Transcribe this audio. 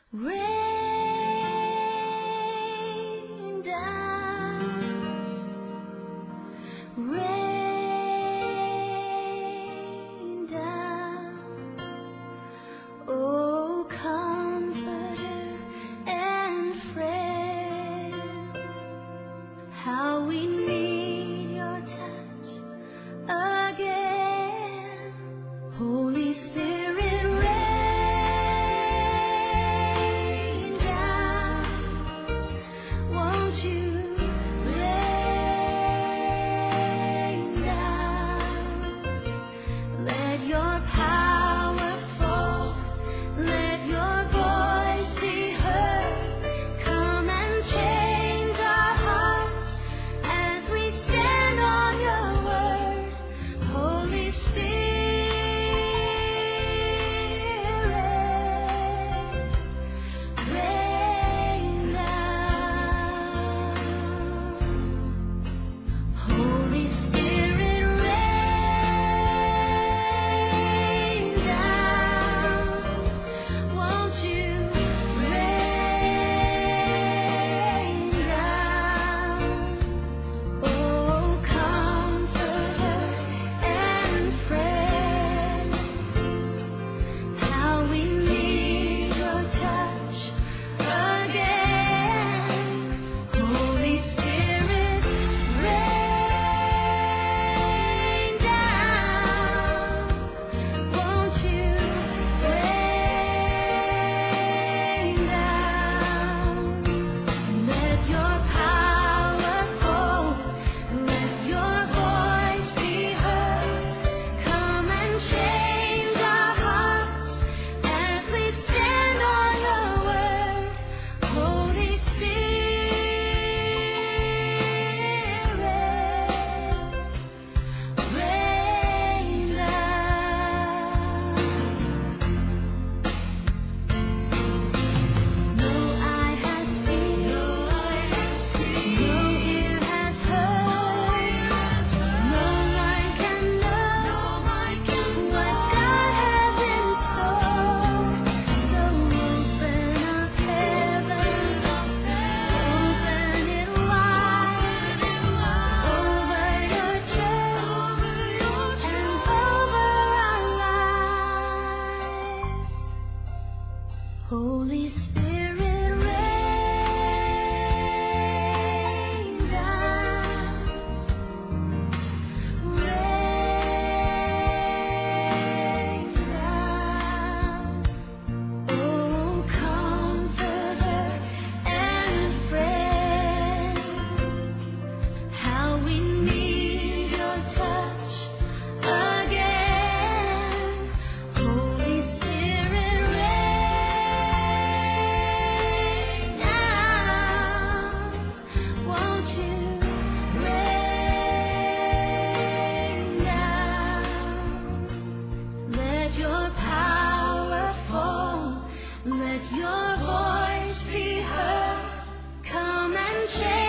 Rain down, rain down, oh comforter and friend, how we need your touch again, Holy Spirit, rain down, won't you rain down, let your power fall, let your voice be heard, come and change our hearts as we stand on your word, Holy Spirit, rain down, Holy Spirit, rain down, won't you rain down, oh comforter and friend, how we need your touch again, Holy Spirit, rain down, won't you rain down, let your power fall, let your voice be heard, come and change our hearts as we stand on your word, Holy Spirit, rain down. No eye has seen, no ear has heard, no one can know what God has in store. So open up heaven, open it wide over your church and over our lives. Holy Spirit, rain down, rain down, oh comforter and friend, how we need your touch again, Holy Spirit, rain down, won't you rain down, let your power fall, let your voice be heard, come and change